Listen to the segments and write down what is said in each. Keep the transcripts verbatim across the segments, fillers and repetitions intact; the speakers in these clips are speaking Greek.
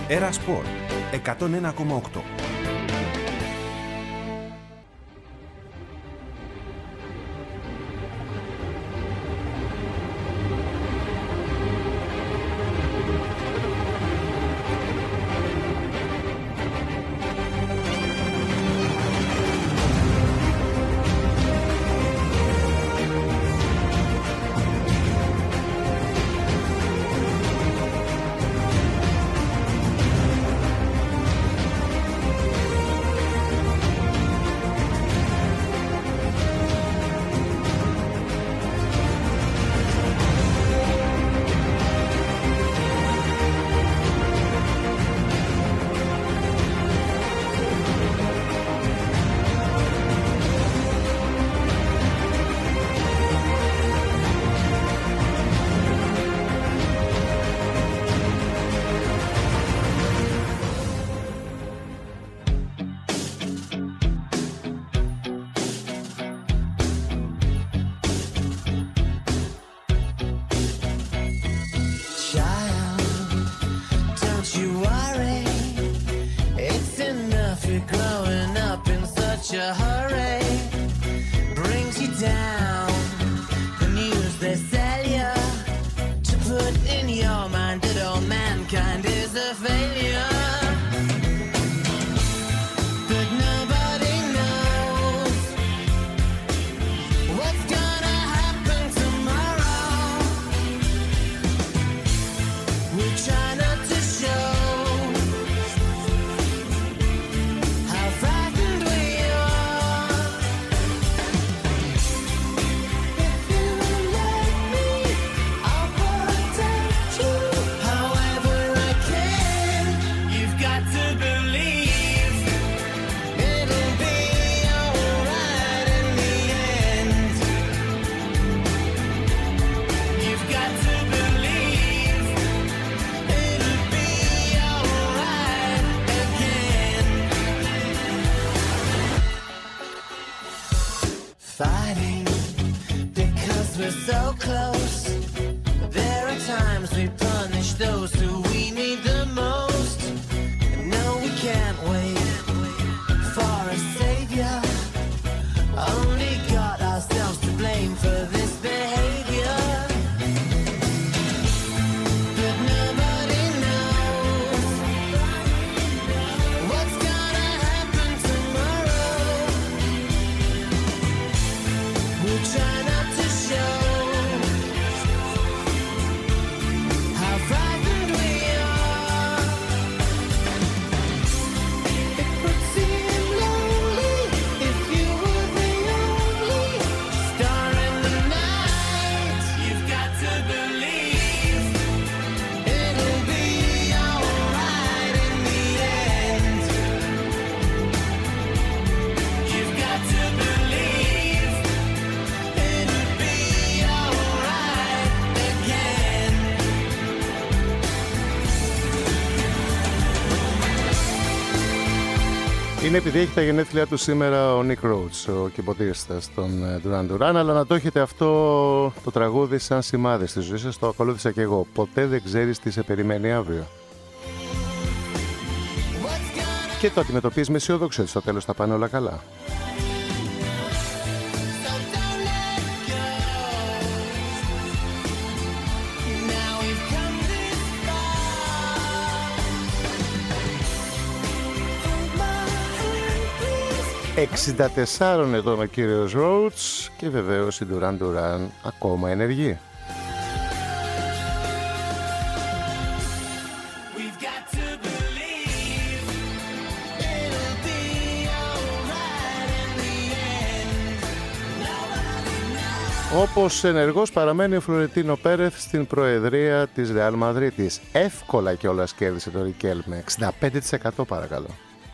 Έρα Σπορ εκατόν ένα κόμμα οκτώ. Είναι επειδή έχει τα γενέθλιά του σήμερα ο Nick Rhodes, ο κιμποτίστας των Duran Duran, αλλά να το έχετε αυτό το τραγούδι σαν σημάδι στη ζωή σας, το ακολούθησα και εγώ. Ποτέ δεν ξέρεις τι σε περιμένει αύριο. Και το αντιμετωπίζεις με αισιόδοξο, ότι στο τέλος θα πάνε όλα καλά. εξήντα τεσσάρων ετών ο κύριος Rhodes και βεβαίως η Duran Duran ακόμα ενεργή. Όπως ενεργός παραμένει ο Φλωρεντίνο Πέρεθ στην προεδρία της Ρεάλ Μαδρίτης. Εύκολα κιόλας κέρδισε το Ρικέλμε, εξήντα πέντε τοις εκατό παρακαλώ.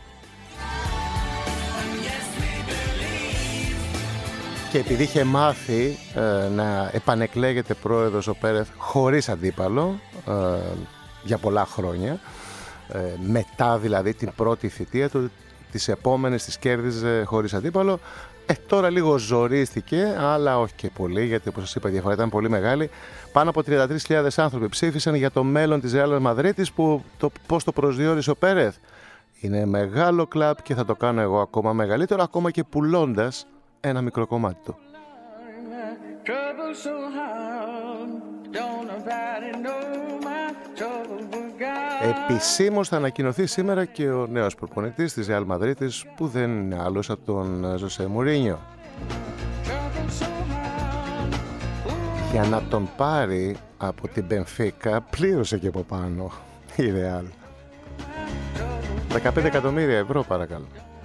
Και επειδή είχε μάθει ε, να επανεκλέγεται πρόεδρος ο Πέρεθ χωρίς αντίπαλο ε, για πολλά χρόνια, ε, μετά δηλαδή την πρώτη θητεία του, τις επόμενες τις κέρδιζε χωρίς αντίπαλο. Ε, τώρα λίγο ζορίστηκε, αλλά όχι και πολύ, γιατί όπως σας είπα η διαφορά ήταν πολύ μεγάλη. Πάνω από τριάντα τρεις χιλιάδες άνθρωποι ψήφισαν για το μέλλον της Ρεάλ Μαδρίτης, που το, πώς το προσδιορίσε ο Πέρεθ. Είναι μεγάλο κλαμπ και θα το κάνω εγώ ακόμα μεγαλύτερο, ακόμα και πουλώντας ένα μικρό κομμάτι του. Επισήμως θα ανακοινωθεί σήμερα και ο νέος προπονητής της Ρεάλ Μαδρίτης, που δεν είναι άλλος από τον Ζωσέ Μουρίνιο. Για να τον πάρει από την Μπενφίκα πλήρωσε και από πάνω η Ρεάλ. δεκαπέντε εκατομμύρια ευρώ παρακαλώ.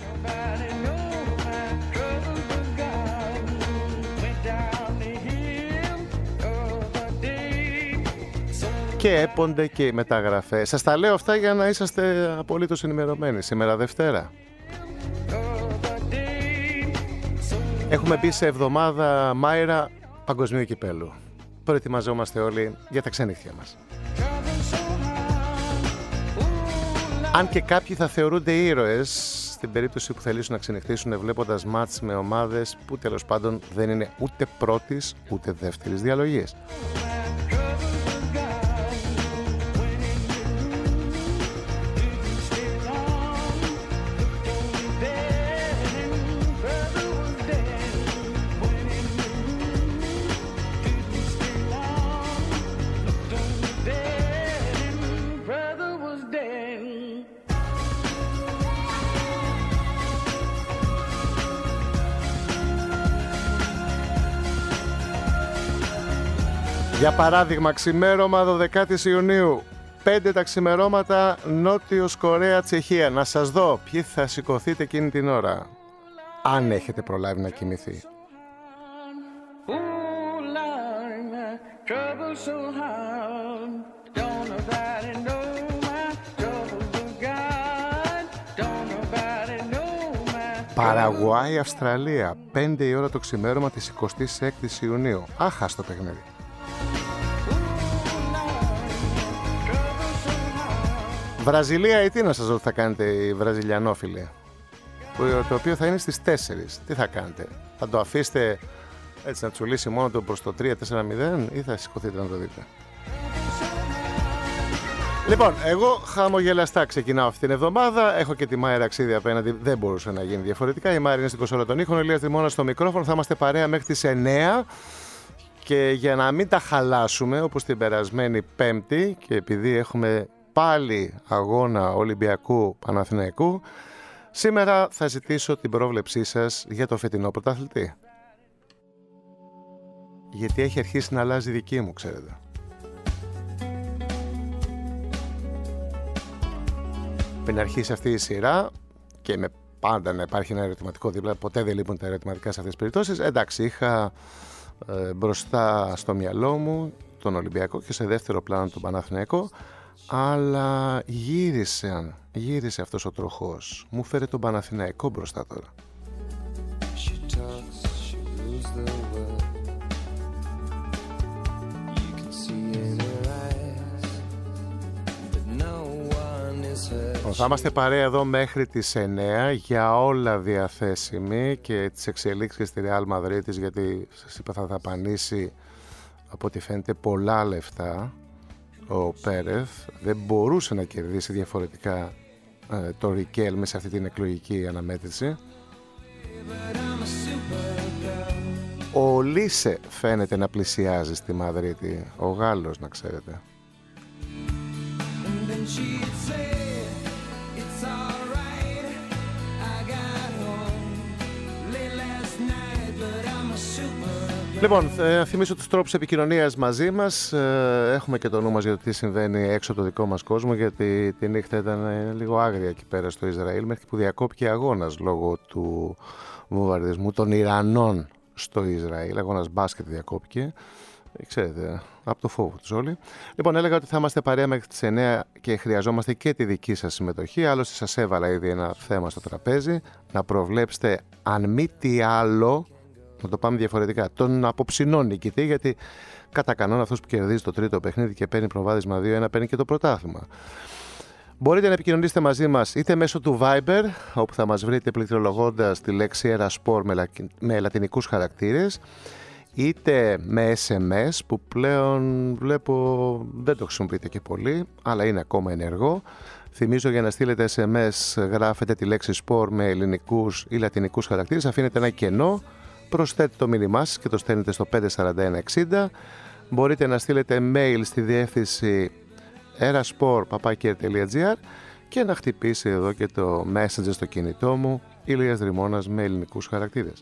Και έπονται και οι μεταγραφές. Σας τα λέω αυτά για να είσαστε απολύτως ενημερωμένοι. Σήμερα Δευτέρα. Έχουμε μπει σε εβδομάδα Μάιρα Παγκοσμίου Κυπέλλου. Προετοιμαζόμαστε όλοι για τα ξενύχια μας. Αν και κάποιοι θα θεωρούνται ήρωες στην περίπτωση που θελήσουν να ξενυχτήσουν βλέποντας μάτς με ομάδες που τέλος πάντων δεν είναι ούτε πρώτης ούτε δεύτερης διαλογής. Για παράδειγμα, ξημέρωμα δωδεκάτη Ιουνίου, πέντε τα ξημερώματα, Νότιος Κορέα, Τσεχία. Να σας δω ποιοι θα σηκωθείτε εκείνη την ώρα, αν έχετε προλάβει να κοιμηθεί. Παραγουάη, Αυστραλία, πέντε η ώρα το ξημέρωμα της εικοστής έκτης Ιουνίου. Άχαστο παιχνίδι. Βραζιλία, ή τι να σας δω θα κάνετε οι βραζιλιανόφιλοι, το οποίο θα είναι στις τέσσερις. Τι θα κάνετε, θα το αφήσετε έτσι να τσουλήσει μόνο του προς το τρία τέσσερα μηδέν ή θα σηκωθείτε να το δείτε? Λοιπόν, εγώ χαμογελαστά ξεκινάω αυτή την εβδομάδα. Έχω και τη Μάιρα Αξίδη απέναντι, δεν μπορούσε να γίνει διαφορετικά. Η Μάιρα είναι στην κονσόλα των ήχων, ο Ηλίας Δημώνας στο μικρόφωνο. Θα είμαστε παρέα μέχρι τις εννέα. Και για να μην τα χαλάσουμε όπως την περασμένη Πέμπτη, και επειδή έχουμε πάλι αγώνα Ολυμπιακού Παναθηναϊκού, σήμερα θα ζητήσω την πρόβλεψή σας για το φετινό πρωταθλητή. Γιατί έχει αρχίσει να αλλάζει δική μου, ξέρετε. Πριν αρχίσει αυτή η σειρά και με πάντα να υπάρχει ένα ερωτηματικό δίπλα, ποτέ δεν λείπουν τα ερωτηματικά σε αυτές τις περιπτώσεις. Εντάξει, είχα ε, μπροστά στο μυαλό μου τον Ολυμπιακό και σε δεύτερο πλάνο τον Παναθηναϊκό, αλλά γύρισε, γύρισε αυτός ο τροχός. Μου φέρε τον Παναθηναϊκό μπροστά τώρα. Θα είμαστε παρέα εδώ μέχρι τις εννέα, για όλα διαθέσιμοι, και τις εξελίξεις στη Ρεάλ Μαδρίτης, γιατί σας είπα θα δαπανίσει από ό,τι φαίνεται πολλά λεφτά ο Πέρεθ. Δεν μπορούσε να κερδίσει διαφορετικά ε, το Ρικέλμε σε αυτή την εκλογική αναμέτρηση. Ο Λίσε φαίνεται να πλησιάζει στη Μαδρίτη, ο Γάλλος, να ξέρετε. Λοιπόν, θα θυμίσω τους τρόπους επικοινωνίας μαζί μας. Έχουμε και το νου μας για το τι συμβαίνει έξω από το δικό μας κόσμο, γιατί τη νύχτα ήταν λίγο άγρια εκεί πέρα στο Ισραήλ, μέχρι που διακόπηκε αγώνας λόγω του βομβαρδισμού των Ιρανών στο Ισραήλ. Αγώνας μπάσκετ διακόπηκε. Ξέρετε, από το φόβο τους όλοι. Λοιπόν, έλεγα ότι θα είμαστε παρέα μέχρι τις εννέα και χρειαζόμαστε και τη δική σας συμμετοχή. Άλλωστε, σας έβαλα ήδη ένα θέμα στο τραπέζι. Να προβλέψετε, αν μη τι άλλο, να το πάμε διαφορετικά, τον απόψινό νικητή, γιατί κατά κανόνα αυτός που κερδίζει το τρίτο παιχνίδι και παίρνει προβάδισμα δύο ένα παίρνει και το πρωτάθλημα. Μπορείτε να επικοινωνήσετε μαζί μας είτε μέσω του Viber, όπου θα μας βρείτε πληκτρολογώντας τη λέξη Erasport με λατινικούς χαρακτήρες, είτε με ες εμ ες που πλέον βλέπω δεν το χρησιμοποιείτε και πολύ, αλλά είναι ακόμα ενεργό. Θυμίζω, για να στείλετε ες εμ ες γράφετε τη λέξη sport με ελληνικούς ή λατινικούς χαρακτήρες, αφήνετε ένα κενό, προσθέτετε το μήνυμά σας και το στέλνετε στο πέντε τέσσερα ένα εξήντα. Μπορείτε να στείλετε mail στη διεύθυνση erasport παπάκι ερ τελεία τζι άρ και να χτυπήσει εδώ και το Messenger στο κινητό μου Ηλίας Δρυμώνας με ελληνικούς χαρακτήρες.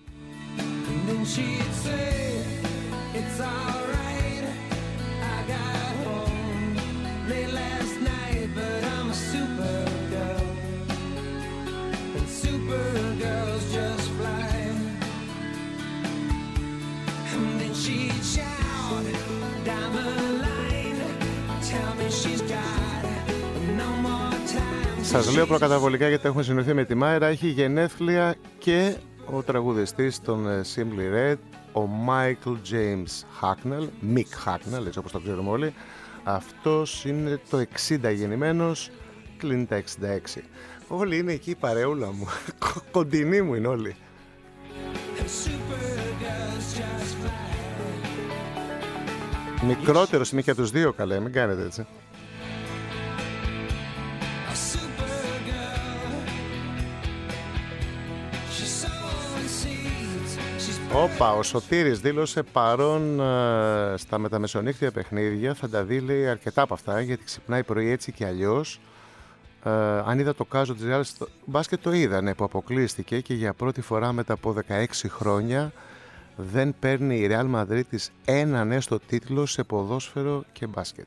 Σας λέω προκαταβολικά, γιατί έχουμε συνοηθεί με τη Μάιρα, έχει γενέθλια και ο τραγουδιστής των Simply Red, ο Michael James Hacknell, Mick Hacknell, έτσι όπως το ξέρουμε όλοι. Αυτός είναι το εξήντα γεννημένος, κλείνει τα εξήντα έξι. Όλοι είναι εκεί η παρεούλα μου, κοντινοί μου είναι όλοι. Μικρότερος είμαι και τους δύο, καλέ, μην κάνετε έτσι. Όπα, ο Σωτήρης δήλωσε παρόν ε, στα μεταμεσονύχτια παιχνίδια. Θα τα δει, λέει, αρκετά από αυτά, γιατί ξυπνάει πρωί έτσι και αλλιώς. Ε, αν είδα το κάζο της Real στο μπάσκετ, το είδα, ναι, που αποκλείστηκε και για πρώτη φορά μετά από δεκαέξι χρόνια δεν παίρνει η Real Madrid έναν έστω τίτλο σε ποδόσφαιρο και μπάσκετ.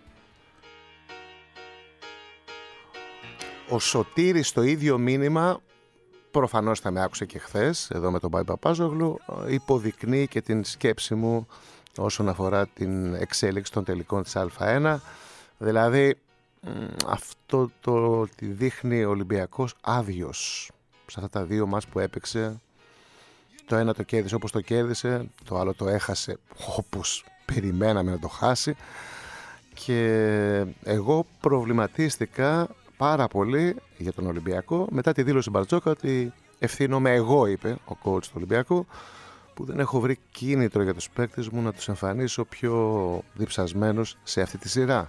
Ο Σωτήρης στο ίδιο μήνυμα, προφανώς θα με άκουσε και χθες εδώ με τον Πάη Παπάζογλου, υποδεικνύει και την σκέψη μου όσον αφορά την εξέλιξη των τελικών της Α ένα. Δηλαδή αυτό το ότι δείχνει ο Ολυμπιακός άδειος σε αυτά τα δύο μάτς που έπαιξε. Το ένα το κέρδισε όπως το κέρδισε, το άλλο το έχασε όπως περιμέναμε να το χάσει, και εγώ προβληματίστηκα πάρα πολύ για τον Ολυμπιακό μετά τη δήλωση Μπαρτζόκα ότι ευθύνομαι εγώ, είπε ο coach του Ολυμπιακού, που δεν έχω βρει κίνητρο για τους παίκτες μου να τους εμφανίσω πιο διψασμένους σε αυτή τη σειρά.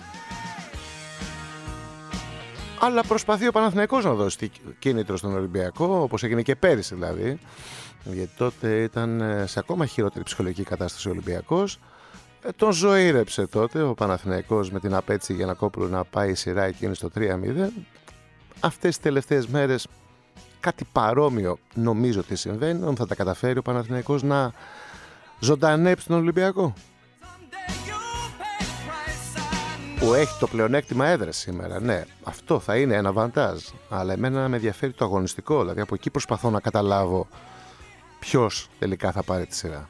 Αλλά προσπαθεί ο Παναθηναϊκός να δώσει κίνητρο στον Ολυμπιακό, όπως έγινε και πέρυσι δηλαδή, γιατί τότε ήταν σε ακόμα χειρότερη ψυχολογική κατάσταση ο Ολυμπιακός. Ε, τον ζωήρεψε τότε ο Παναθηναϊκός με την απέτηση για να Γιαννακόπουλο να πάει η σειρά εκείνη στο τρία μηδέν. Αυτές τις τελευταίες μέρες κάτι παρόμοιο νομίζω ότι συμβαίνει, όμως θα τα καταφέρει ο Παναθηναϊκός να ζωντανέψει τον Ολυμπιακό, που έχει το πλεονέκτημα έδρας σήμερα. Ναι, αυτό θα είναι ένα βαντάζ, αλλά εμένα με ενδιαφέρει το αγωνιστικό, δηλαδή από εκεί προσπαθώ να καταλάβω ποιος τελικά θα πάρει τη σειρά.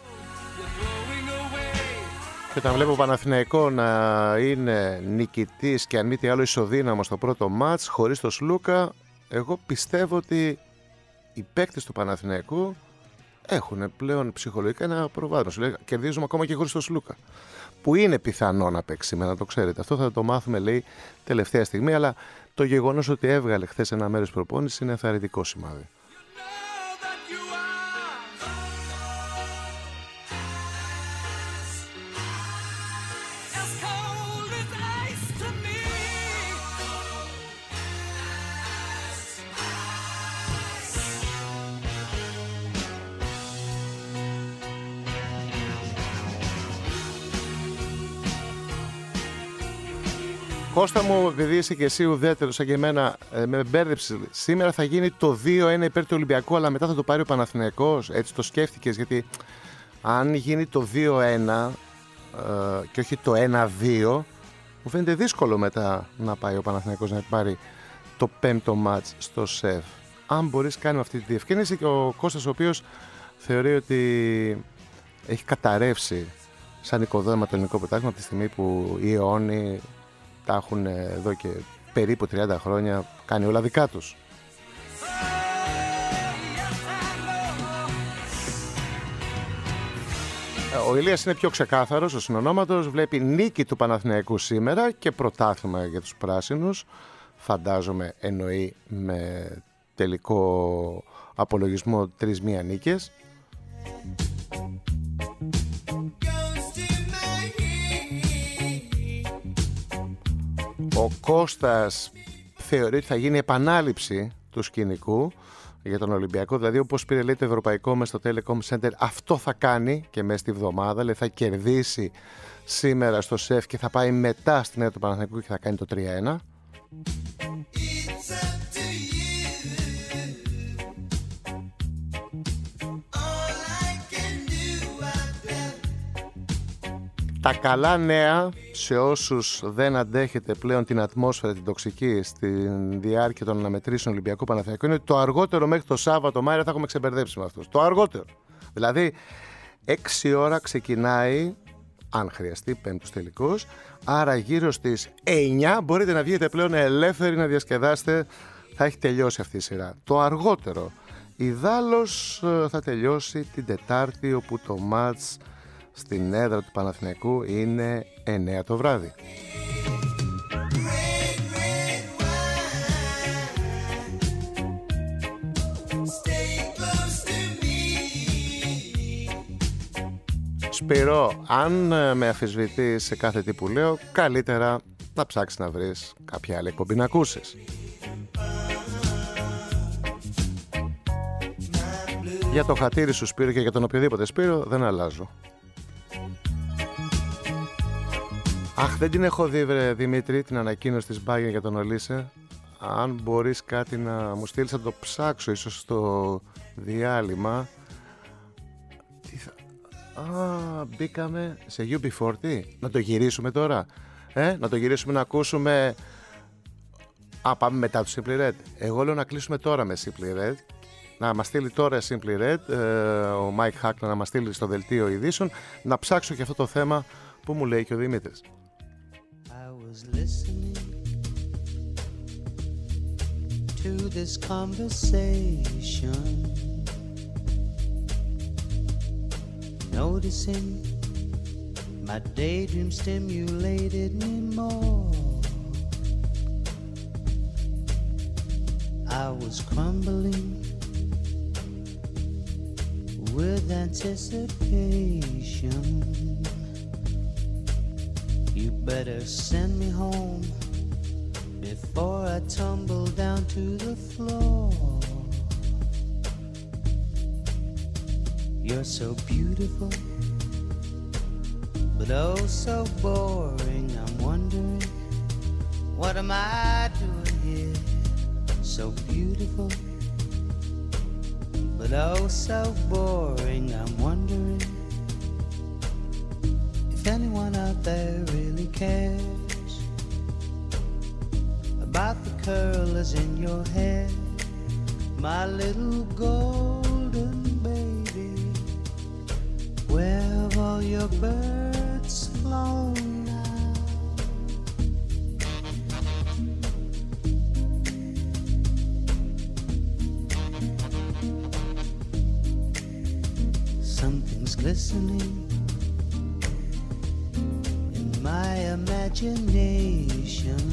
Και όταν βλέπω Παναθηναϊκό να είναι νικητής και αν μη τι άλλο ισοδύναμο στο πρώτο μάτς χωρίς το Σλούκα, εγώ πιστεύω ότι οι παίκτες του Παναθηναϊκού έχουν πλέον ψυχολογικά ένα προβάδισμα. Σου λέει, κερδίζουμε ακόμα και χωρίς το Σλούκα, που είναι πιθανό να παίξει σήμερα, να το ξέρετε. Αυτό θα το μάθουμε, λέει, τελευταία στιγμή, αλλά το γεγονός ότι έβγαλε χθες ένα μέρος προπόνηση είναι ενθαρρυντικό σημάδι. Κώστα μου, επειδή είσαι και εσύ ουδέτερος σαν και εμένα, ε, με μπέρδεψε. Σήμερα θα γίνει το δύο ένα υπέρ του Ολυμπιακού, αλλά μετά θα το πάρει ο Παναθηναϊκός. Έτσι το σκέφτηκες? Γιατί αν γίνει το δύο ένα ε, και όχι το ένα δύο, μου φαίνεται δύσκολο μετά να πάει ο Παναθηναϊκός να πάρει το πέμπτο μάτς στο ΣΕΒ. Αν μπορείς, κάνει αυτή τη διευκρίνηση. Και ο Κώστας, ο οποίος θεωρεί ότι έχει καταρρεύσει σαν οικοδόμημα το ελληνικό πρωτάθλημα από τη στιγμή που οι αιώνιοι τα έχουν εδώ και περίπου τριάντα χρόνια κάνει όλα δικά τους. Ο Ηλίας είναι πιο ξεκάθαρος, ο συνονόματος, βλέπει νίκη του Παναθηναϊκού σήμερα και πρωτάθλημα για τους πράσινους. Φαντάζομαι εννοεί με τελικό απολογισμό τρεις μία νίκες. Ο Κώστας θεωρεί ότι θα γίνει επανάληψη του σκηνικού για τον Ολυμπιακό, δηλαδή όπως πήρε λέει το ευρωπαϊκό μες στο Telecom Center, αυτό θα κάνει και μέσα στη βδομάδα, δηλαδή θα κερδίσει σήμερα στο ΣΕΦ και θα πάει μετά στην έδρα του Παναθηναϊκού και θα κάνει το τρία ένα. Τα καλά νέα σε όσους δεν αντέχετε πλέον την ατμόσφαιρα την τοξική στη διάρκεια των αναμετρήσεων Ολυμπιακού Παναθηναϊκού είναι ότι το αργότερο μέχρι το Σάββατο Μάια θα έχουμε ξεμπερδέψει με αυτούς. Το αργότερο. Δηλαδή έξι ώρα ξεκινάει, αν χρειαστεί, πέμπτος τελικός. Άρα γύρω στις εννιά μπορείτε να βγείτε πλέον ελεύθεροι να διασκεδάσετε. Θα έχει τελειώσει αυτή η σειρά. Το αργότερο. Ιδάλλως θα τελειώσει την Τετάρτη, όπου το μάτς στην έδρα του Παναθηναϊκού είναι εννιά το βράδυ. Σπύρο, αν με αφισβητείς σε κάθε τι που λέω, καλύτερα να ψάξεις να βρεις κάποια άλλη εκπομπή να ακούσεις. Για το χατήρι σου Σπύρο και για τον οποιοδήποτε Σπύρο δεν αλλάζω. Αχ, δεν την έχω δει βρε Δημήτρη, την ανακοίνωση της Bayern για τον Ολίσε. Αν μπορείς κάτι να μου στείλεις, να το ψάξω ίσως στο διάλειμμα. Τι θα... Α, μπήκαμε σε γιου μπι φορτί. Να το γυρίσουμε τώρα. Ε, να το γυρίσουμε να ακούσουμε... Α, πάμε μετά το Simply Red. Εγώ λέω να κλείσουμε τώρα με Simply Red. Να μας στείλει τώρα Simply Red, ε, ο Mike Hackler να μας στείλει στο δελτίο ειδήσεων. Να ψάξω και αυτό το θέμα που μου λέει και ο Δημήτρης. Listening to this conversation, noticing my daydream stimulated me more. I was crumbling with anticipation. You better send me home before I tumble down to the floor. You're so beautiful, but oh so boring. I'm wondering, what am I doing here? So beautiful, but oh so boring. I'm wondering if anyone out there really cares about the curlers in your hair, my little golden baby. Where have all your birds flown now? Something's glistening my imagination,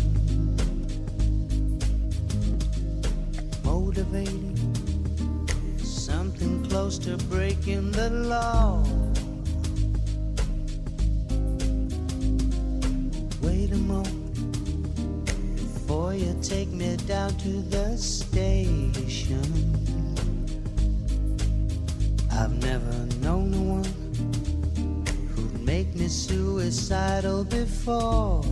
motivating something close to breaking the law. Wait a moment before you take me down to the station. I've never known no one make me suicidal before.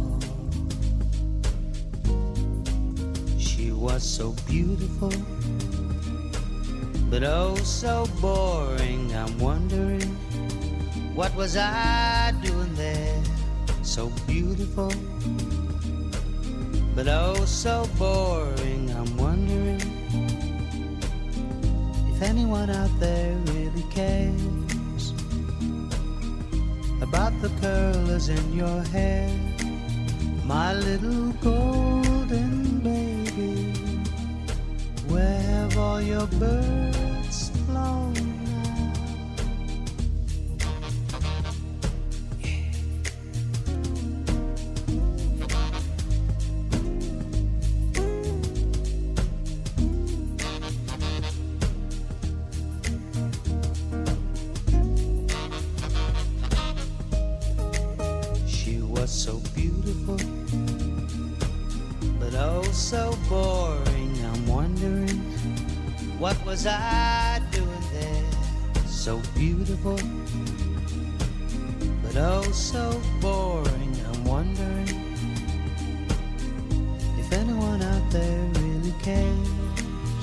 She was so beautiful, but oh so boring. I'm wondering, what was I doing there? So beautiful, but oh so boring. I'm wondering if anyone out there really cares about the curlers in your hair, my little golden baby. Where have all your birds flown now? but oh so boring. I'm wondering, what was I doing there? So beautiful, but oh so boring. I'm wondering if anyone out there really cares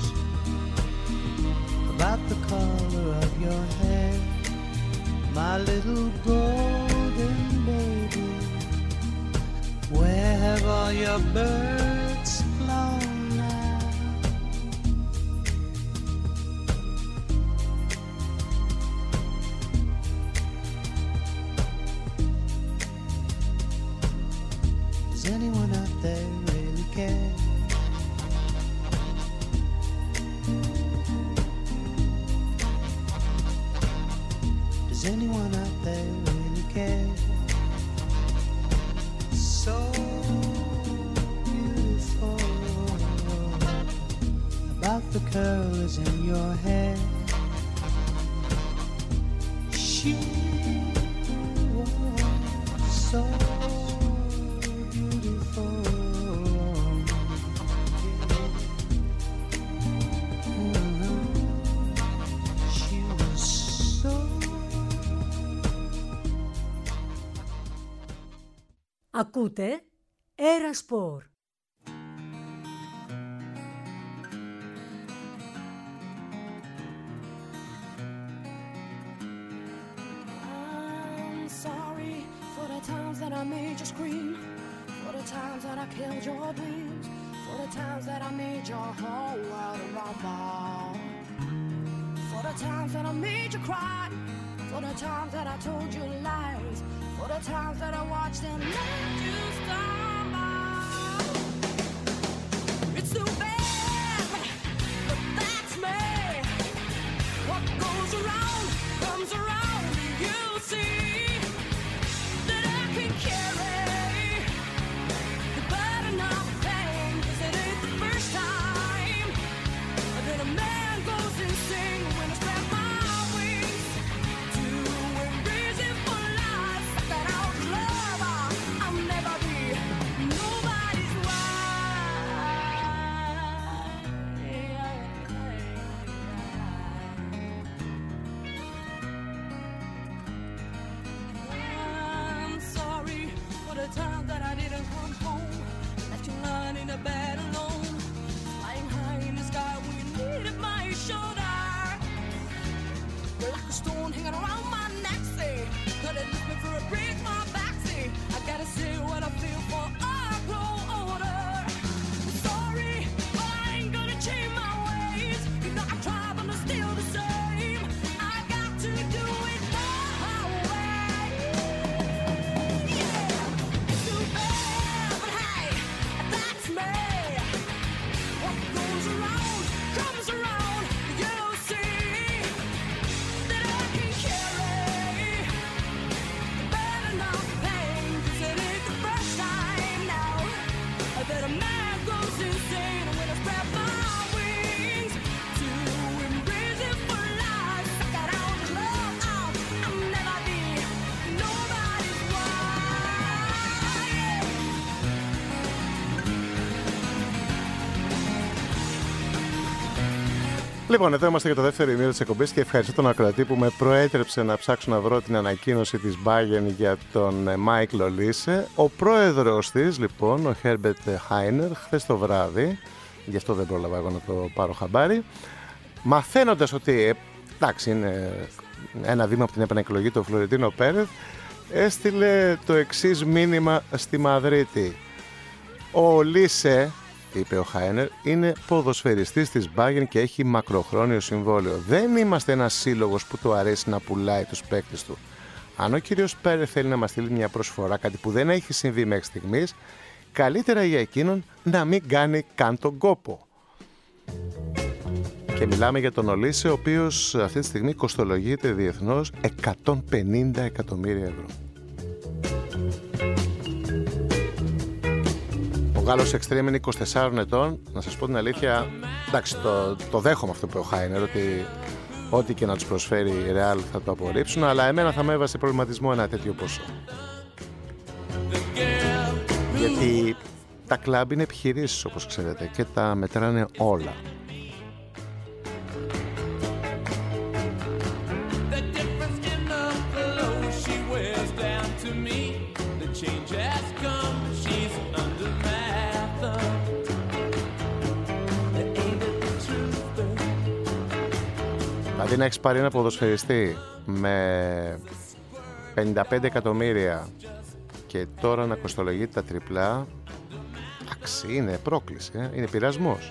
about the color of your hair, my little golden baby. Where have all your birds flown now? Does anyone out there really care? Does anyone out there really care? So beautiful about the curls in your hair. She was so beautiful. She was so. Ακούτε Era Sport. I'm sorry for the times that I made you scream, for the times that I killed your dreams, for the times that I made your whole world a rumble, for the times that I made you cry, for the times that I told you lies, for the times that I watched and let you stumble. It's too bad, but that's me. What goes around comes around. You see that I can carry the burden of pain, 'cause it ain't the first time that a man goes insane when I spread my wings to embrace it for life. That out love, I'll never be nobody's wife. I'm sorry for the time that I didn't come home, left you lying in a bed alone, flying high in the sky when you needed my shoulder. You're like a stone hanging around my neck, say, could it lift me for a break, my back, say, I gotta say what I feel for I grow older. Sorry, but I ain't gonna change my ways. You know I try, but I'm still the same. I got to do it my way. Yeah, it's too bad, but hey, that's me. What goes around comes around. You see that I can carry the burden of pain, 'cause it ain't the first time now that a man goes insane when I spread my wings to embrace it for life. I got out of love, out, I'll never be nobody's wife. Λοιπόν, εδώ είμαστε για το δεύτερο ημίρο της εκπομπής και ευχαριστώ τον ακροατή που με προέτρεψε να ψάξω να βρω την ανακοίνωση της Bayern για τον Michael Olise. Ο πρόεδρος της, λοιπόν, ο Herbert Hainer, χθες το βράδυ, γι' αυτό δεν πρόλαβα εγώ να το πάρω χαμπάρι, μαθαίνοντας ότι, εντάξει, είναι ένα βήμα από την επανεκλογή του Φλωρεντίνο Πέρεθ, έστειλε το εξής μήνυμα στη Μαδρίτη. Ο Olise, είπε ο Χάινερ, είναι ποδοσφαιριστής της Bayern και έχει μακροχρόνιο συμβόλαιο. Δεν είμαστε ένας σύλλογος που του αρέσει να πουλάει τους παίκτες του. Αν ο κύριος Πέρεθ θέλει να μας στείλει μια προσφορά, κάτι που δεν έχει συμβεί μέχρι στιγμής, καλύτερα για εκείνον να μην κάνει καν τον κόπο. Και μιλάμε για τον Olise, ο οποίος αυτή τη στιγμή κοστολογείται διεθνώς εκατόν πενήντα εκατομμύρια ευρώ. Ο Γάλλος εξτρέμ είναι είκοσι τεσσάρων ετών. Να σας πω την αλήθεια, εντάξει, το, το δέχομαι αυτό που είπε ο Χάινερ, ότι ό,τι και να τους προσφέρει η Real θα το απορρίψουν, αλλά εμένα θα με έβασε προβληματισμό ένα τέτοιο ποσό. Γιατί τα κλαμπ είναι επιχειρήσεις, όπως ξέρετε, και τα μετράνε όλα. Δηλαδή να έχεις πάρει ένα ποδοσφαιριστή με πενήντα πέντε εκατομμύρια και τώρα να κοστολογεί τα τριπλά, εντάξει, είναι πρόκληση, ε? Είναι πειρασμός.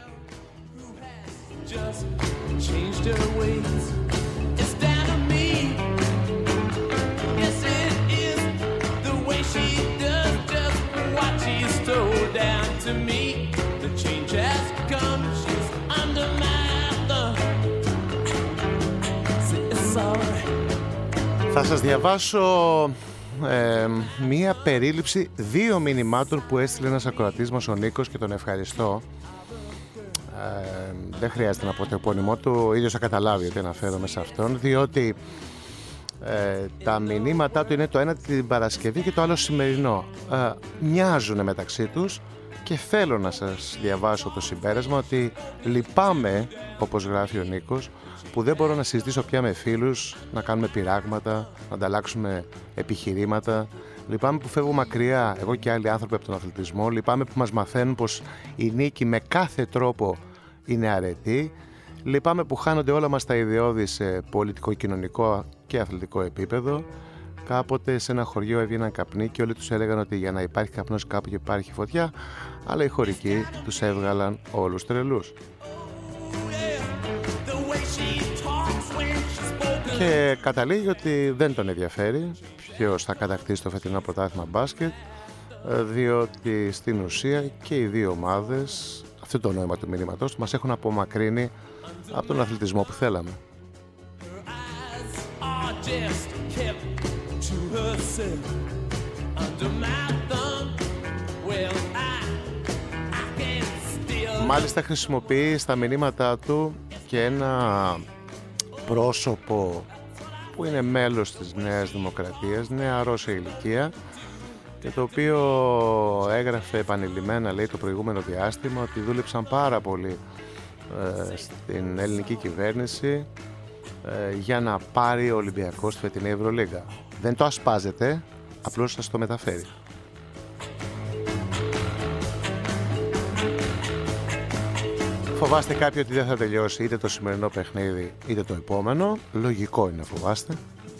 Θα σας διαβάσω ε, μία περίληψη δύο μηνυμάτων που έστειλε ένας ακροατής μας, ο Νίκος, και τον ευχαριστώ. Ε, δεν χρειάζεται να πω το επώνυμό του, ο ίδιος θα καταλάβει ότι αναφέρομαι σε αυτόν, διότι ε, τα μηνύματά του είναι το ένα την Παρασκευή και το άλλο σημερινό. Ε, μοιάζουν μεταξύ τους και θέλω να σας διαβάσω το συμπέρασμα ότι λυπάμαι, όπως γράφει ο Νίκος, που δεν μπορώ να συζητήσω πια με φίλους, να κάνουμε πειράγματα, να ανταλλάξουμε επιχειρήματα. Λυπάμαι που φεύγω μακριά, εγώ και άλλοι άνθρωποι, από τον αθλητισμό. Λυπάμαι που μας μαθαίνουν πως η νίκη με κάθε τρόπο είναι αρετή. Λυπάμαι που χάνονται όλα μας τα ιδεώδη σε πολιτικό, κοινωνικό και αθλητικό επίπεδο. Κάποτε σε ένα χωριό έβγαιναν καπνοί και όλοι τους έλεγαν ότι για να υπάρχει καπνός κάπου υπάρχει φωτιά, αλλά οι χωρικοί τους έβγαλαν όλους τρελούς. Και καταλήγει ότι δεν τον ενδιαφέρει ποιος θα κατακτήσει το φετινό πρωτάθλημα μπάσκετ, διότι στην ουσία και οι δύο ομάδες, αυτό το νόημα του μηνύματος, μας έχουν απομακρύνει από τον αθλητισμό που θέλαμε. Μάλιστα χρησιμοποιεί στα μηνύματά του και ένα πρόσωπο που είναι μέλος της Νέας Δημοκρατίας, νεαρό σε ηλικία, και το οποίο έγραφε επανειλημμένα, λέει, το προηγούμενο διάστημα ότι δούλεψαν πάρα πολύ ε, στην ελληνική κυβέρνηση ε, για να πάρει ο Ολυμπιακός στη φετινή Ευρωλίγκα. Δεν το ασπάζεται, απλώς σας το μεταφέρει. Φοβάστε κάποιοι ότι δεν θα τελειώσει είτε το σημερινό παιχνίδι είτε το επόμενο. Λογικό είναι να φοβάστε.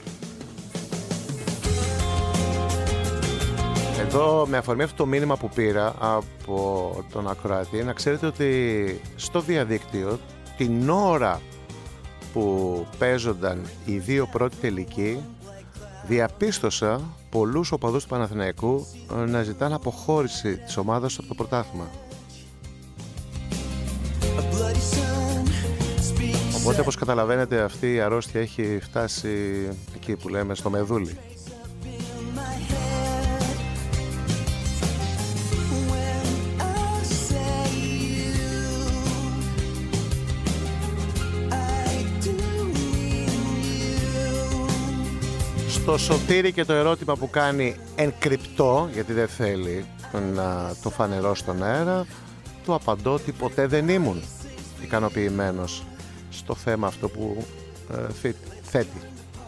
Εδώ, με αφορμή αυτό το μήνυμα που πήρα από τον ακροατή, να ξέρετε ότι στο διαδίκτυο την ώρα που παίζονταν οι δύο πρώτοι τελικοί, διαπίστωσα πολλούς οπαδούς του Παναθηναϊκού να ζητάνε αποχώρηση της ομάδας από το πρωτάθλημα. Οπότε, όπως καταλαβαίνετε, αυτή η αρρώστια έχει φτάσει εκεί που λέμε στο μεδούλι. Στο Σωτήρι και το ερώτημα που κάνει εν κρυπτό, γιατί δεν θέλει να το φανερώ στον αέρα, του απαντώ ότι ποτέ δεν ήμουν ικανοποιημένος στο θέμα αυτό που ε, θέτει.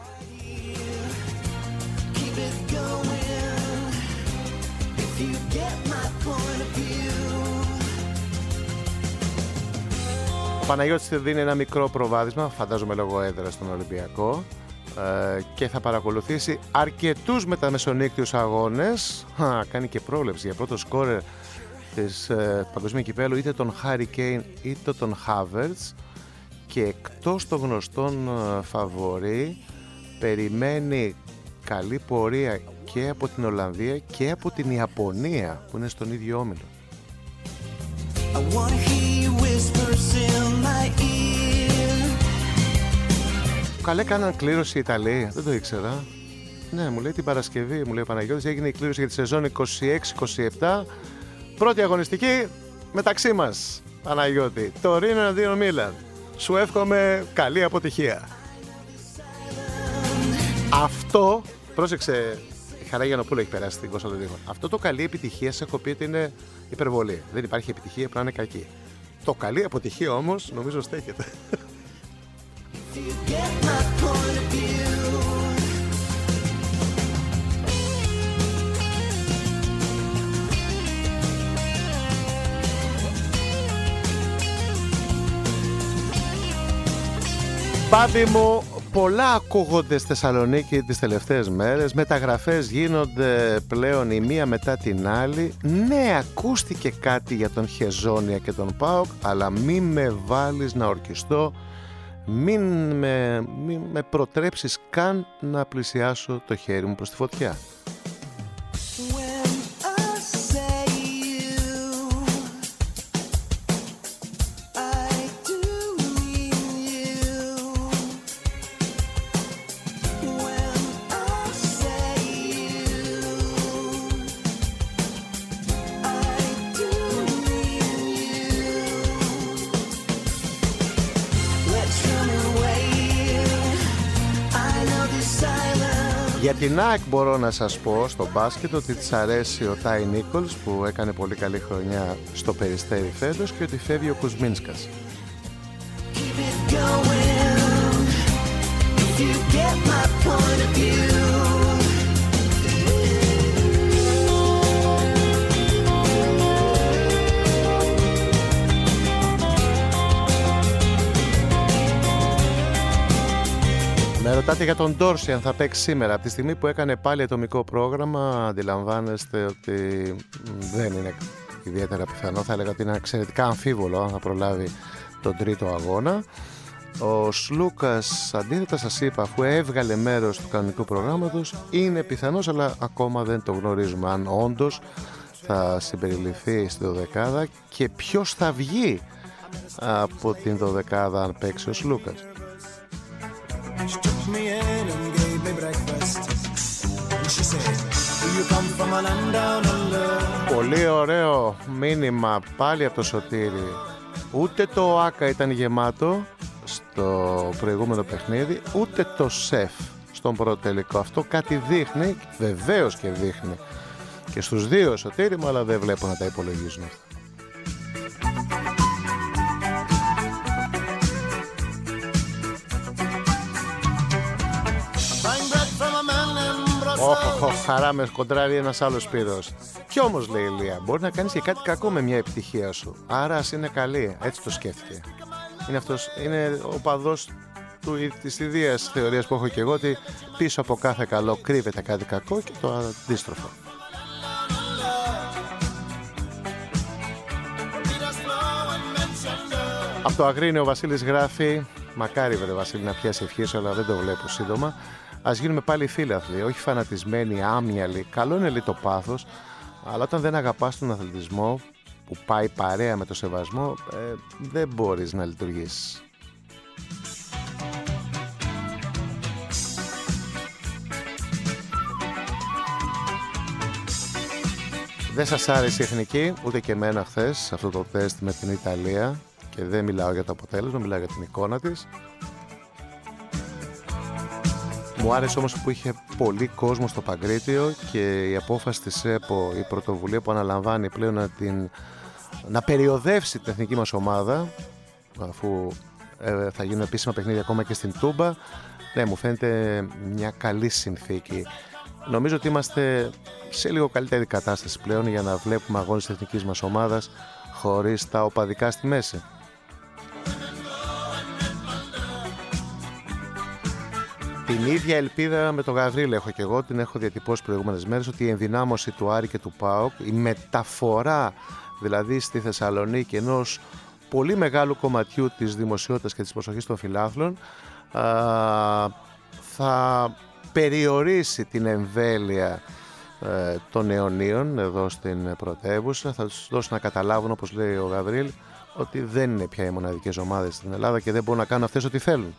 Ο Παναγιώτης δίνει ένα μικρό προβάδισμα, φαντάζομαι λόγω έδρας στον Ολυμπιακό, ε, και θα παρακολουθήσει αρκετούς μεταμεσονύκτιους αγώνες. Α, κάνει και πρόβλεψη για πρώτο σκόρερ της ε, Παγκοσμίου Κυπέλλου, είτε τον Harry Kane είτε τον Havertz, και εκτός των γνωστών ε, φαβορί περιμένει καλή πορεία και από την Ολλανδία και από την Ιαπωνία που είναι στον ίδιο όμιλο. Καλέ κάναν κλήρωση οι Ιταλοί, δεν το ήξερα. Ναι, μου λέει την Παρασκευή, μου λέει ο Παναγιώτης, έγινε η κλήρωση για τη σεζόν είκοσι έξι είκοσι επτά. Πρώτη αγωνιστική μεταξύ μας, Παναγιώτη. Τωρίνο εναντίον Μίλαν. Σου εύχομαι καλή αποτυχία. Αυτό, πρόσεξε, Χαρά Γιαννοπούλου έχει περάσει στην Κωνσταντινίδη. Αυτό το καλή επιτυχία σε έχω πει ότι είναι υπερβολή. Δεν υπάρχει επιτυχία που να είναι κακή. Το καλή αποτυχία όμως νομίζω στέκεται. Μπάμπη μου, πολλά ακούγονται στη Θεσσαλονίκη τις τελευταίες μέρες. Μεταγραφές γίνονται πλέον η μία μετά την άλλη. Ναι, ακούστηκε κάτι για τον Χεζόνια και τον ΠΑΟΚ, αλλά μη με βάλεις να ορκιστώ, μην με, μην με προτρέψεις καν να πλησιάσω το χέρι μου προς τη φωτιά. Για την ΑΕΚ μπορώ να σας πω στο μπάσκετ ότι της αρέσει ο Τάι Νίκολς που έκανε πολύ καλή χρονιά στο Περιστέρι φέτος και ότι φεύγει ο Κουσμίνσκας. Με ρωτάτε για τον Ντόρση αν θα παίξει σήμερα. Από τη στιγμή που έκανε πάλι ατομικό πρόγραμμα, αντιλαμβάνεστε ότι δεν είναι ιδιαίτερα πιθανό. Θα έλεγα ότι είναι εξαιρετικά αμφίβολο αν θα προλάβει τον τρίτο αγώνα. Ο Σλούκας, αντίθετα σας είπα, αφού έβγαλε μέρος του κανονικού προγράμματος, είναι πιθανός, αλλά ακόμα δεν το γνωρίζουμε αν όντως θα συμπεριληφθεί στη δωδεκάδα και ποιος θα βγει από την δωδεκάδα αν παίξει ο Σλούκας. Πολύ ωραίο μήνυμα πάλι από το Σωτήρη. Ούτε το ΆΚΑ ήταν γεμάτο στο προηγούμενο παιχνίδι, ούτε το ΣΕΦ στον πρώτο τελικό. Αυτό κάτι δείχνει, βεβαίως και δείχνει και στους δύο, Σωτήρη μου, αλλά δεν βλέπω να τα υπολογίζουν αυτά. Όχ, όχ, χαρά με κοντράρει ένας άλλος Σπύρος. Κι όμως, λέει η Λία, μπορεί να κάνεις και κάτι κακό με μια επιτυχία σου. Άρα ας είναι καλή. Έτσι το σκέφτηκε. Είναι, αυτός, είναι ο παδός του, της ιδίας θεωρίας που έχω και εγώ, ότι πίσω από κάθε καλό κρύβεται κάτι κακό και το αντίστροφο. Από το Αγρίνιο ο Βασίλης γράφει: μακάρι βρε Βασίλη να πιάσει ευχή σου, αλλά δεν το βλέπω σύντομα. Ας γίνουμε πάλι φίλαθλοι, όχι φανατισμένοι, άμυαλοι. Καλό είναι λέει το πάθος, αλλά όταν δεν αγαπάς τον αθλητισμό που πάει παρέα με το σεβασμό, ε, δεν μπορείς να λειτουργήσεις. Δεν σας άρεσε η εθνική, ούτε και εμένα χθες, αυτό το τεστ με την Ιταλία, και δεν μιλάω για το αποτέλεσμα, μιλάω για την εικόνα της. Μου άρεσε όμως που είχε πολύ κόσμο στο Παγκρίτιο και η απόφαση της ΕΠΟ, η πρωτοβουλία που αναλαμβάνει πλέον να, την, να περιοδεύσει την εθνική μας ομάδα, αφού ε, θα γίνουν επίσημα παιχνίδια ακόμα και στην Τούμπα, ναι, μου φαίνεται μια καλή συνθήκη. Νομίζω ότι είμαστε σε λίγο καλύτερη κατάσταση πλέον για να βλέπουμε αγώνες της εθνικής μας ομάδας χωρίς τα οπαδικά στη μέση. Την ίδια ελπίδα με τον Γαβρίλη έχω και εγώ, την έχω διατυπώσει προηγούμενες μέρες, ότι η ενδυνάμωση του Άρη και του ΠΑΟΚ, η μεταφορά δηλαδή στη Θεσσαλονίκη ενός πολύ μεγάλου κομματιού της δημοσιότητας και της προσοχής των φιλάθλων, α, θα περιορίσει την εμβέλεια ε, των αιωνίων εδώ στην πρωτεύουσα, θα τους δώσει να καταλάβουν, όπως λέει ο Γαβρίλ, ότι δεν είναι πια οι μοναδικές ομάδες στην Ελλάδα και δεν μπορούν να κάνουν αυτές ό,τι θέλουν.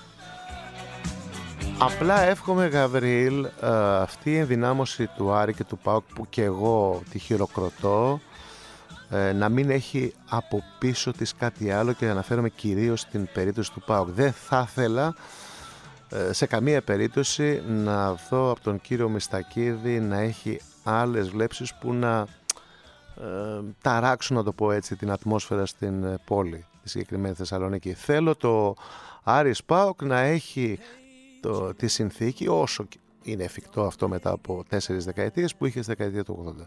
Απλά εύχομαι, Γαβρίλ, αυτή η ενδυνάμωση του Άρη και του ΠΑΟΚ που και εγώ τη χειροκροτώ, να μην έχει από πίσω της κάτι άλλο, και αναφέρομαι κυρίως στην περίπτωση του ΠΑΟΚ. Δεν θα ήθελα ε, σε καμία περίπτωση να δω από τον κύριο Μιστακίδη να έχει άλλες βλέψεις που να ε, ταράξουν, να το πω έτσι, την ατμόσφαιρα στην ε, πόλη, τη συγκεκριμένη Θεσσαλονίκη. Θέλω το Άρης ΠΑΟΚ να έχει το, τη συνθήκη, όσο είναι εφικτό αυτό μετά από τέσσερις δεκαετίες, που είχε στη δεκαετία του ογδόντα.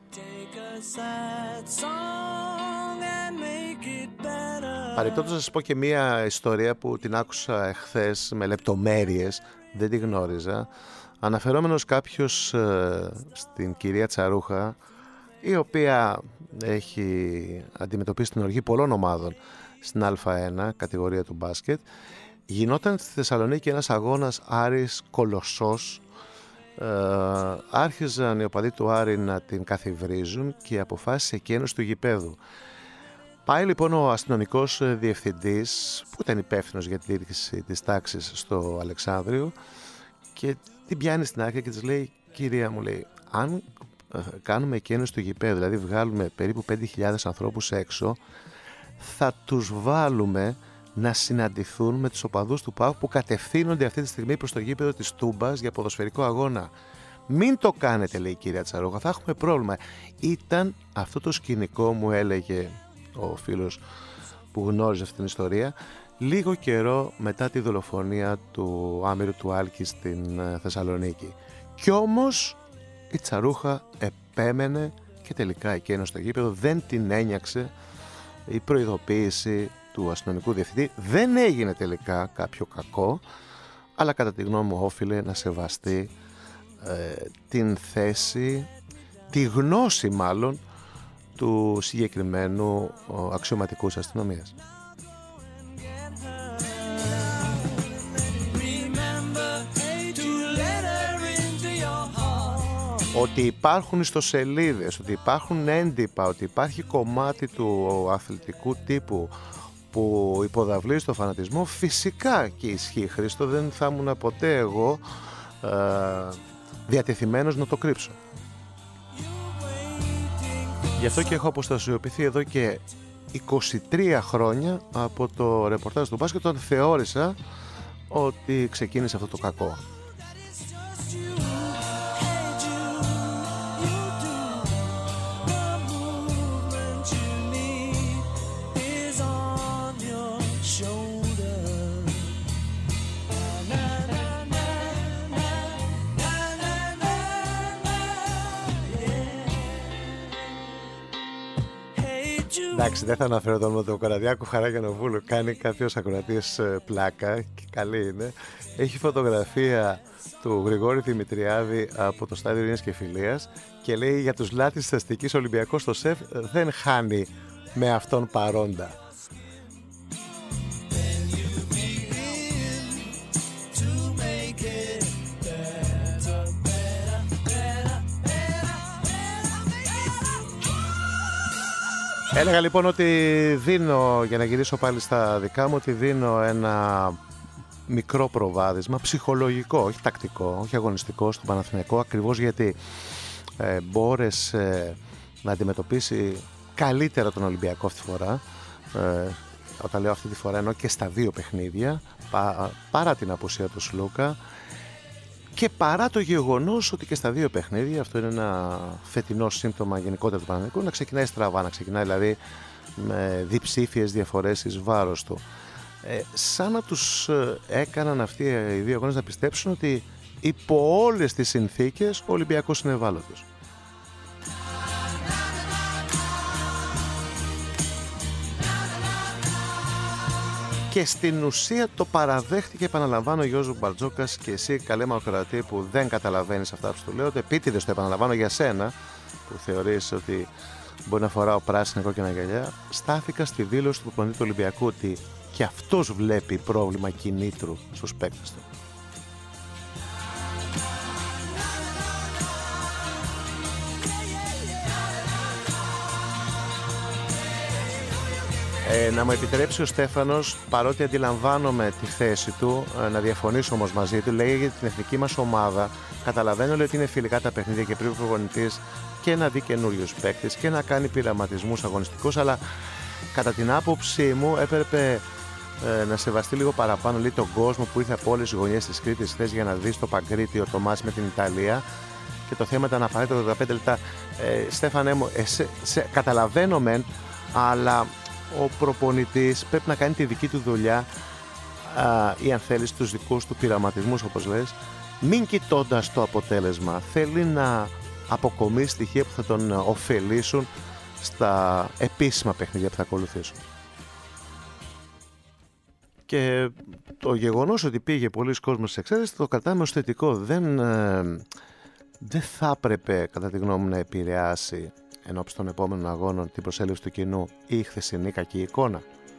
Παρεπτόντως να σας πω και μία ιστορία που την άκουσα εχθές με λεπτομέρειες, δεν τη γνώριζα. Αναφερόμενος κάποιος ε, στην κυρία Τσαρούχα, η οποία έχει αντιμετωπίσει την οργή πολλών ομάδων στην Α1 κατηγορία του μπάσκετ. Γινόταν στη Θεσσαλονίκη ένας αγώνας Άρης Κολοσσός. Ε, άρχιζαν οι οπαδοί του Άρη να την καθιβρίζουν και αποφάσισε εκένωση του γηπέδου. Πάει λοιπόν ο αστυνομικός διευθυντής, που ήταν υπεύθυνος για τη διοίκηση της τάξης στο Αλεξάνδριο, και την πιάνει στην άκρη και της λέει: κυρία μου, λέει, αν ε, κάνουμε εκένωση του γηπέδου, δηλαδή βγάλουμε περίπου πέντε χιλιάδες ανθρώπους έξω, θα τους βάλουμε να συναντηθούν με τους οπαδούς του ΠΑΟΚ που κατευθύνονται αυτή τη στιγμή προς το γήπεδο της Τούμπας για ποδοσφαιρικό αγώνα. Μην το κάνετε, λέει η κυρία Τσαρούχα, θα έχουμε πρόβλημα. Ήταν αυτό το σκηνικό, μου έλεγε ο φίλος που γνώριζε αυτή την ιστορία, λίγο καιρό μετά τη δολοφονία του Άμυρου του Άλκη στην Θεσσαλονίκη. Κι όμως η Τσαρούχα επέμενε και τελικά εκείνο στο γήπεδο δεν την ένιαξε η προειδοποίηση του αστυνομικού διευθυντή. Δεν έγινε τελικά κάποιο κακό, αλλά κατά τη γνώμη μου όφιλε να σεβαστεί ε, την θέση, τη γνώση μάλλον του συγκεκριμένου αξιωματικού της αστυνομίας. Ότι υπάρχουν ιστοσελίδες, ότι υπάρχουν έντυπα, ότι υπάρχει κομμάτι του αθλητικού τύπου που υποδαβλεί στο φανατισμό, φυσικά και ισχύει, Χρήστο, δεν θα ήμουν ποτέ εγώ ε, διατεθειμένος να το κρύψω. Γι' αυτό και έχω αποστασιοποιηθεί εδώ και είκοσι τρία χρόνια από το ρεπορτάζ του μπάσκετ, όταν θεώρησα ότι ξεκίνησε αυτό το κακό. Εντάξει, δεν θα αναφέρω το όνομα του Κοραδιάκου Χαράγιανοβούλου. Κάνει κάποιος ακροατής πλάκα και καλή είναι. Έχει φωτογραφία του Γρηγόρη Δημητριάδη από το στάδιο Ειρήνης και Φιλίας και λέει: για τους λάτρεις της αστικής, Ολυμπιακός στο ΣΕΦ δεν χάνει με αυτόν παρόντα. Έλεγα λοιπόν ότι δίνω, για να γυρίσω πάλι στα δικά μου, ότι δίνω ένα μικρό προβάδισμα ψυχολογικό, όχι τακτικό, όχι αγωνιστικό στον Παναθηναϊκό, ακριβώς γιατί ε, μπόρεσε να αντιμετωπίσει καλύτερα τον Ολυμπιακό αυτή τη φορά. Ε, όταν λέω αυτή τη φορά εννοώ και στα δύο παιχνίδια, πα, παρά την απουσία του Σλούκα και παρά το γεγονός ότι και στα δύο παιχνίδια, αυτό είναι ένα φετινό σύμπτωμα γενικότερα του Παναθηναϊκού, να ξεκινάει στραβά, να ξεκινάει δηλαδή με διψήφιες διαφορές εις βάρος του. Ε, σαν να τους έκαναν αυτοί οι δύο αγώνες να πιστέψουν ότι υπό όλες τις συνθήκες ο Ολυμπιακός είναι ευάλωτος. Και στην ουσία το παραδέχτηκε, επαναλαμβάνω, ο Γιώργος Μπαρτζόκας, και εσύ, καλέ μακροατή, που δεν καταλαβαίνεις αυτά που σου λέω, επίτηδες το επαναλαμβάνω για σένα, που θεωρείς ότι μπορεί να φοράω πράσινα κόκκινα γυαλιά. Στάθηκα στη δήλωση του προπονητή του Ολυμπιακού ότι και αυτός βλέπει πρόβλημα κινήτρου στους παίκτες του. Ε, να μου επιτρέψει ο Στέφανος, παρότι αντιλαμβάνομαι τη θέση του, ε, να διαφωνήσω όμως μαζί του. Λέει για την εθνική μας ομάδα, καταλαβαίνω λέει, ότι είναι φιλικά τα παιχνίδια και πρέπει ο προπονητής και να δει καινούριους παίκτες και να κάνει πειραματισμούς αγωνιστικούς, αλλά κατά την άποψή μου έπρεπε ε, να σεβαστεί λίγο παραπάνω λέει, τον κόσμο που ήρθε από όλες τις γωνιές της Κρήτης χθες για να δει στο Παγκρίτιο το μάτς με την Ιταλία. Και το θέμα ήταν απαραίτητο ογδόντα πέντε λεπτά. Ε, Στέφανε μου, ε, σε, σε, καταλαβαίνω μεν, αλλά ο προπονητής πρέπει να κάνει τη δική του δουλειά α, ή αν θέλεις τους δικούς του πειραματισμούς όπως λες, μην κοιτώντας το αποτέλεσμα. Θέλει να αποκομίσει στοιχεία που θα τον ωφελήσουν στα επίσημα παιχνίδια που θα ακολουθήσουν. Και το γεγονός ότι πήγε πολλοί κόσμος στις εξέδρες το κρατάμε ως θετικό. Δεν, ε, δεν θα έπρεπε κατά τη γνώμη μου να επηρεάσει ενώπιση των επόμενων αγώνων την προσέλευση του κοινού ή η χθεσινή κακή εικόνα.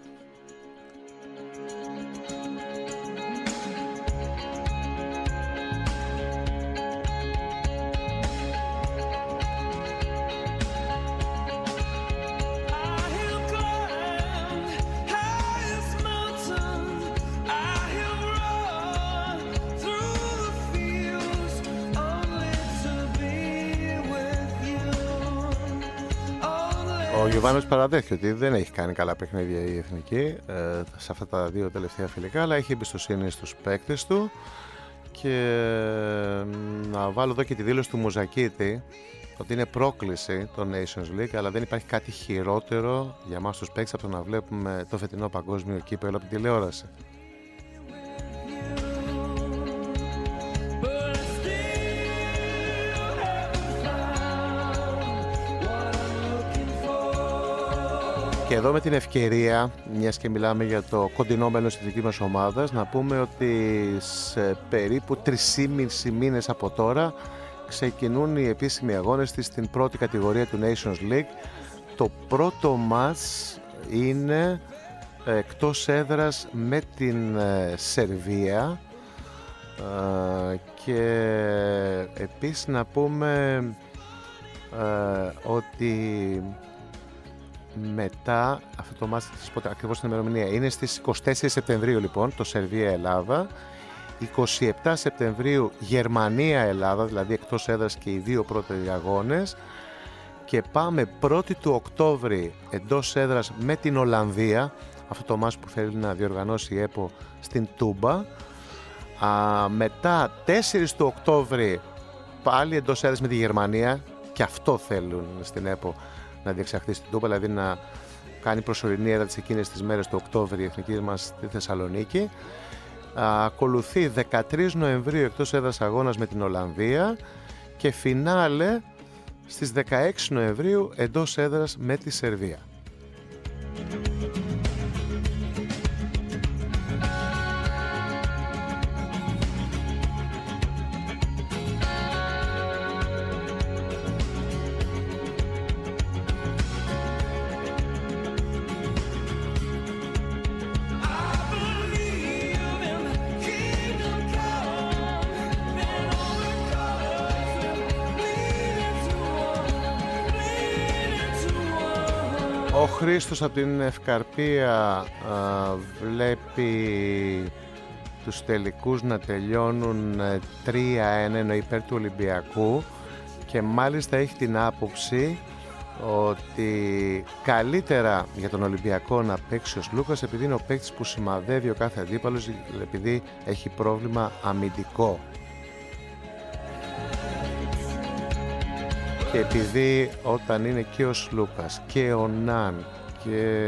Ο Γιωβάνος παραδέχεται ότι δεν έχει κάνει καλά παιχνίδια η Εθνική ε, σε αυτά τα δύο τελευταία φιλικά, αλλά έχει εμπιστοσύνη στους παίκτες του. Και να βάλω εδώ και τη δήλωση του Μουζακίτη ότι είναι πρόκληση το Nations League, αλλά δεν υπάρχει κάτι χειρότερο για εμάς τους παίκτες από το να βλέπουμε το φετινό παγκόσμιο κύπελλο από την τηλεόραση. Και εδώ με την ευκαιρία, μιας και μιλάμε για το κοντινό μέλλον της δικής μας ομάδας, να πούμε ότι σε περίπου τρεισήμισι μήνες από τώρα ξεκινούν οι επίσημοι αγώνες της στην πρώτη κατηγορία του Nations League. Το πρώτο μας είναι εκτός έδρας με την Σερβία και επίσης να πούμε ότι μετά αυτό το μάτς, ακριβώς την ημερομηνία, είναι στις είκοσι τέσσερις Σεπτεμβρίου λοιπόν, το Σερβία-Ελλάδα, είκοσι επτά Σεπτεμβρίου Γερμανία-Ελλάδα, δηλαδή εκτός έδρας και οι δύο πρώτοι αγώνες, και πάμε πρώτη του Οκτώβρη εντός έδρας με την Ολλανδία, αυτό το μάτς που θέλει να διοργανώσει η ΕΠΟ στην Τούμπα. Α, μετά τέσσερις του Οκτώβρη πάλι εντός έδρας με τη Γερμανία, και αυτό θέλουν στην ΕΠΟ να διεξαχθεί στην Τούμπα, δηλαδή να κάνει προσωρινή έδρα της εκείνες τις μέρες του Οκτώβρη η εθνική μας στη Θεσσαλονίκη. Α, ακολουθεί δεκατρείς Νοεμβρίου εκτός έδρας αγώνας με την Ολλανδία και φινάλε στις δεκαέξι Νοεμβρίου εντός έδρας με τη Σερβία. Ο Χρήστος από την Ευκαρπία α, βλέπει τους τελικούς να τελειώνουν τρία ένα ενώ υπέρ του Ολυμπιακού, και μάλιστα έχει την άποψη ότι καλύτερα για τον Ολυμπιακό να παίξει ο Σλούκας, επειδή είναι ο παίκτης που σημαδεύει ο κάθε αντίπαλος, επειδή έχει πρόβλημα αμυντικό. Και επειδή όταν είναι και ο Σλούκας και ο Ναν και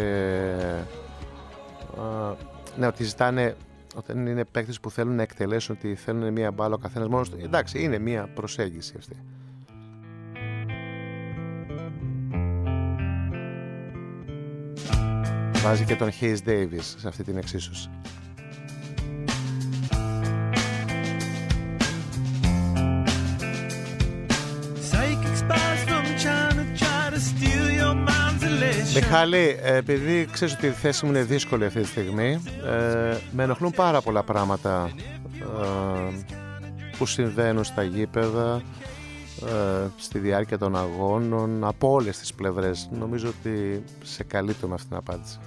α, ναι, ότι ζητάνε, όταν είναι παίκτες που θέλουν να εκτελέσουν, ότι θέλουν μία μπάλα ο καθένας μόνος του, εντάξει, είναι μία προσέγγιση αυτή. Βάζει και τον Hayes Davis σε αυτή την εξίσωση. Μιχάλη, επειδή ξέρεις ότι η θέση μου είναι δύσκολη αυτή τη στιγμή, ε, με ενοχλούν πάρα πολλά πράγματα ε, που συμβαίνουν στα γήπεδα, ε, στη διάρκεια των αγώνων, από όλες τις πλευρές. Νομίζω ότι σε καλύπτω με αυτήν την απάντηση.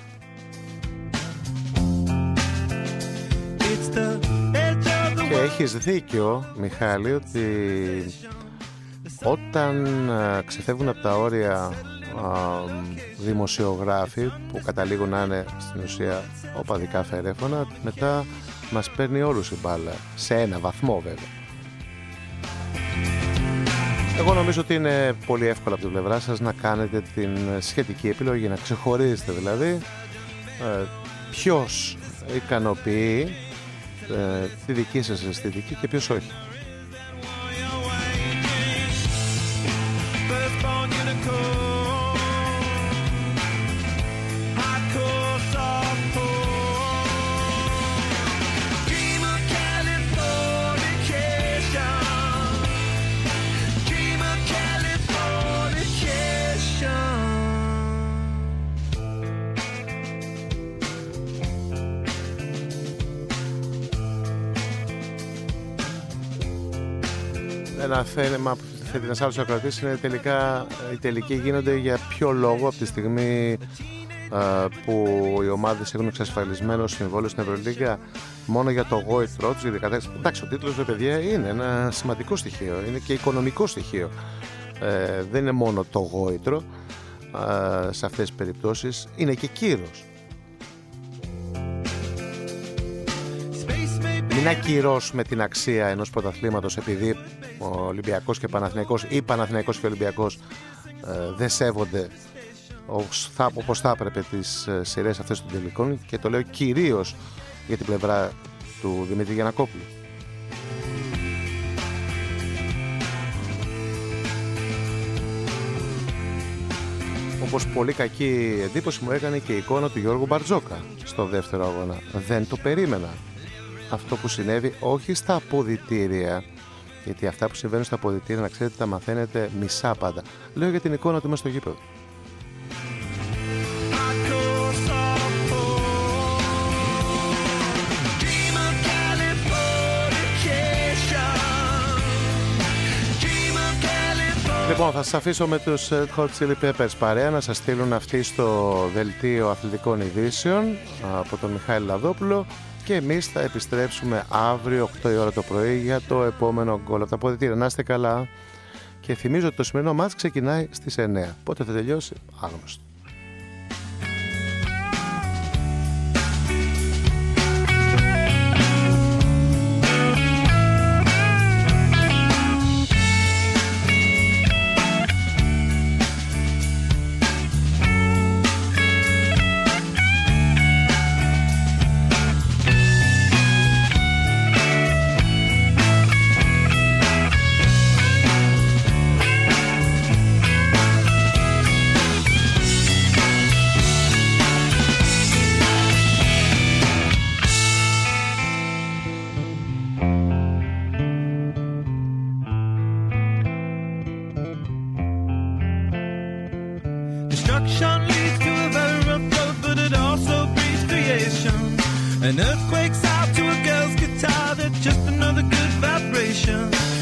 Και έχεις δίκιο, Μιχάλη, ότι όταν ε, ξεφεύγουν από τα όρια δημοσιογράφοι που καταλήγουν να είναι στην ουσία οπαδικά φερέφωνα, μετά μας παίρνει όλους η μπάλα, σε ένα βαθμό βέβαια. Εγώ νομίζω ότι είναι πολύ εύκολο από την πλευρά σας να κάνετε την σχετική επιλογή, να ξεχωρίζετε δηλαδή ε, ποιος ικανοποιεί ε, τη δική σας αισθητική και ποιος όχι. Ένα θέμα που θέτει ένας άλλος ακροατής είναι τελικά οι τελικοί γίνονται για ποιο λόγο από τη στιγμή α, που οι ομάδες έχουν εξασφαλισμένο συμβόλαιο στην Ευρωλίγκα, μόνο για το γόητρό τους. Εντάξει, ο τίτλος, ρε παιδιά, είναι ένα σημαντικό στοιχείο, είναι και οικονομικό στοιχείο. Ε, δεν είναι μόνο το γόητρο α, σε αυτές τις περιπτώσεις, είναι και κύρος. Μην ακυρώσουμε την αξία ενός πρωταθλήματος επειδή ο Ολυμπιακός και Παναθηναϊκός ή Παναθηναϊκός και Ολυμπιακός ε, δεν σέβονται όπως θα, όπως θα έπρεπε τις ε, σειρές αυτές των τελικών, και το λέω κυρίως για την πλευρά του Δημήτρη Γιαννακόπουλου. Όπως πολύ κακή εντύπωση μου έκανε και η εικόνα του Γιώργου Μπαρτζόκα στο δεύτερο αγώνα. Δεν το περίμενα αυτό που συνέβη, όχι στα αποδυτήρια, γιατί αυτά που συμβαίνουν στα αποδυτήρια, να ξέρετε, τα μαθαίνετε μισά πάντα. Λέω για την εικόνα του μέσα στο γήπεδο. Λοιπόν, θα σας αφήσω με τους Hot Chili Peppers παρέα να σας στείλουν αυτοί στο δελτίο αθλητικών ειδήσεων από τον Μιχάλη Λαδόπουλο, και εμείς θα επιστρέψουμε αύριο οκτώ η ώρα το πρωί για το επόμενο γκολ από τα αποδυτήρια. Να είστε καλά, και θυμίζω ότι το σημερινό μάτς ξεκινάει στις εννιά. Πότε θα τελειώσει, άγνωστο. An earthquake's out to a girl's guitar, that's just another good vibration.